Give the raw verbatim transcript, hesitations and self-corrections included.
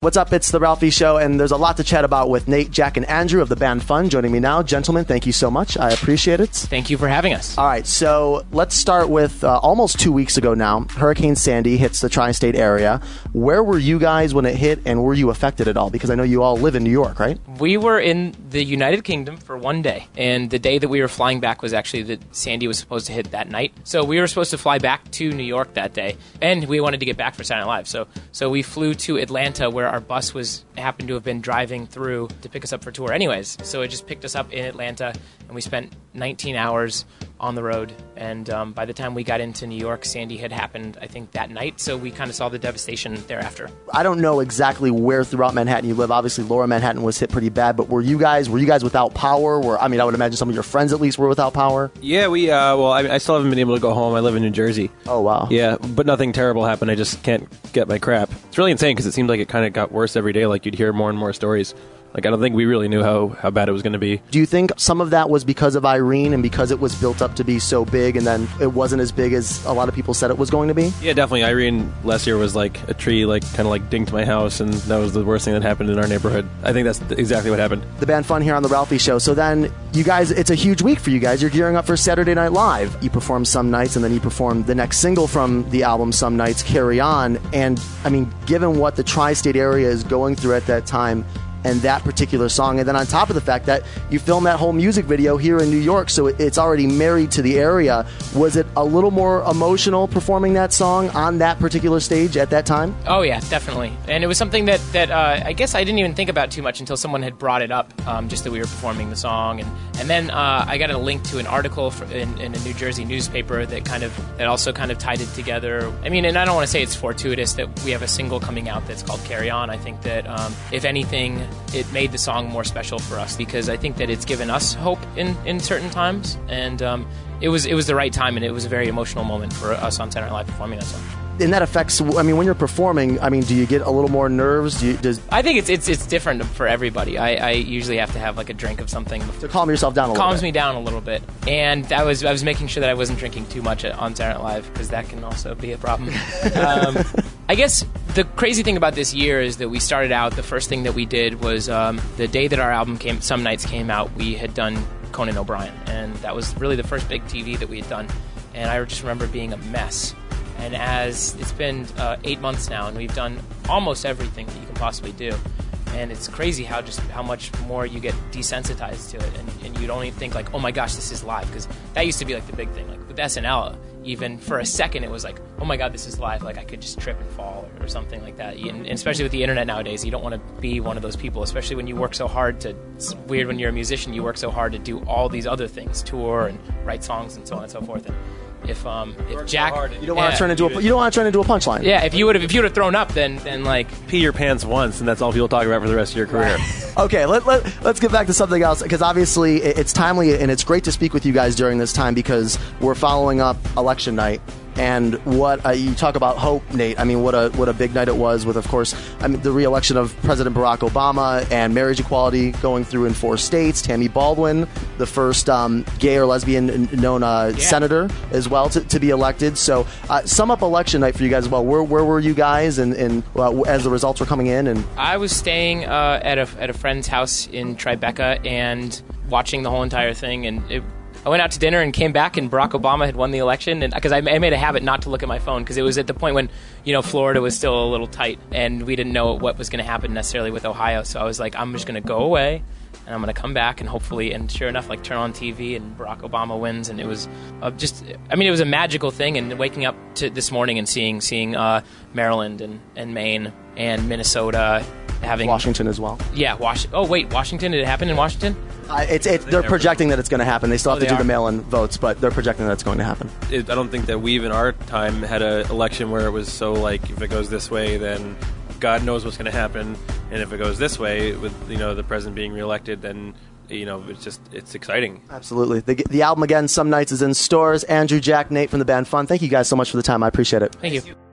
What's up? It's the Ralphie Show, and there's a lot to chat about with Nate, Jack, and Andrew of the band Fun joining me now. Gentlemen, thank you so much. I appreciate it. Thank you for having us. All right, so let's start with uh, almost two weeks ago now, Hurricane Sandy hits the tri-state area. Where were you guys when it hit, and were you affected at all? Because I know you all live in New York, right? We were in the United Kingdom for one day, and the day that we were flying back was actually that Sandy was supposed to hit that night. So we were supposed to fly back to New York that day, and we wanted to get back for Saturday Night Live. So, so we flew to Atlanta, where our bus was happened to have been driving through to pick us up for tour anyways. So it just picked us up in Atlanta, and we spent nineteen hours on the road. And um, by the time we got into New York, Sandy had happened, I think, that night. So we kind of saw the devastation thereafter. I don't know exactly where throughout Manhattan you live. Obviously, Lower Manhattan was hit pretty bad. But were you guys were you guys without power? Were, I mean, I would imagine some of your friends at least were without power. Yeah, we. Uh, well, I, I still haven't been able to go home. I live in New Jersey. Oh wow. Yeah, but nothing terrible happened. I just can't get my crap. It's really insane because it seemed like it kind of got worse every day. Like you'd hear more and more stories. Like, I don't think we really knew how, how bad it was going to be. Do you think some of that was because of Irene and because it was built up to be so big and then it wasn't as big as a lot of people said it was going to be? Yeah, definitely. Irene last year was like a tree, like kind of like dinked my house, and that was the worst thing that happened in our neighborhood. I think that's exactly what happened. The band Fun here on The Ralphie Show. So then, you guys, it's a huge week for you guys. You're gearing up for Saturday Night Live. You perform some nights, and then you perform the next single from the album, Some Nights, Carry On. And, I mean, given what the tri-state area is going through at that time, and that particular song, and then on top of the fact that you filmed that whole music video here in New York, so it's already married to the area, was it a little more emotional performing that song on that particular stage at that time? Oh yeah, definitely. And it was something that, that uh, I guess I didn't even think about too much until someone had brought it up, um, just that we were performing the song. And, and then uh, I got a link to an article for, in, in a New Jersey newspaper that kind of that also kind of tied it together. I mean, and I don't want to say it's fortuitous that we have a single coming out that's called Carry On. I think that, um, if anything, it made the song more special for us because I think that it's given us hope in, in certain times, and um, it was it was the right time, and it was a very emotional moment for us on Saturday Night Live performing that song. And that affects, I mean, when you're performing, I mean, do you get a little more nerves? Do you, does I think it's it's it's different for everybody. I, I usually have to have like a drink of something to calm yourself down a little bit. Calms me down a little bit. And I was I was making sure that I wasn't drinking too much on Saturday Night Live because that can also be a problem. um, I guess the crazy thing about this year is that we started out, the first thing that we did was um, the day that our album came, Some Nights came out, we had done Conan O'Brien. And that was really the first big T V that we had done. And I just remember being a mess. And as it's been uh, eight months now, and we've done almost everything that you can possibly do, and it's crazy how just how much more you get desensitized to it, and, and you don't even think like, oh my gosh, this is live, because that used to be like the big thing. Like with S N L, even for a second, it was like, oh my god, this is live. Like I could just trip and fall or, or something like that. And, and especially with the internet nowadays, you don't want to be one of those people. Especially when you work so hard to. It's weird when you're a musician, you work so hard to do all these other things, tour and write songs and so on and so forth. And, If um if Jack so you don't want to turn into a you don't want to turn into a punchline. Yeah, if you would have if you would have thrown up, then then like pee your pants once, and that's all people talk about for the rest of your career. Okay, let, let let's get back to something else, because obviously it's timely and it's great to speak with you guys during this time because we're following up election night. And what uh, you talk about hope, Nate. I mean, what a what a big night it was with, of course, I mean, the re-election of President Barack Obama and marriage equality going through in four states. Tammy Baldwin, the first um, gay or lesbian known uh, yeah. senator as well to, to be elected. So, uh, sum up election night for you guys as well. Where where were you guys, and, and uh, as the results were coming in? And I was staying uh, at a at a friend's house in Tribeca and watching the whole entire thing, and it. I went out to dinner and came back, and Barack Obama had won the election, and because I, I made a habit not to look at my phone because it was at the point when, you know, Florida was still a little tight, and we didn't know what was going to happen necessarily with Ohio. So I was like, I'm just going to go away, and I'm going to come back, and hopefully, and sure enough, like turn on T V, and Barack Obama wins, and it was uh, just, I mean, it was a magical thing. And waking up to this morning and seeing seeing uh, Maryland and, and Maine and Minnesota. Having Washington as well. Yeah, Was- Oh wait, Washington? Did it happen in Washington? Uh, it's it, they're projecting that it's going to happen. They still have Oh, to do are? the mail-in votes, but they're projecting that it's going to happen. It, I don't think that we've in our time had an election where it was so like, if it goes this way, then God knows what's going to happen, and if it goes this way, with you know the president being reelected, then you know it's just it's exciting. Absolutely. The, the album again, Some Nights, is in stores. Andrew, Jack, Nate from the band Fun. Thank you guys so much for the time. I appreciate it. Thank you.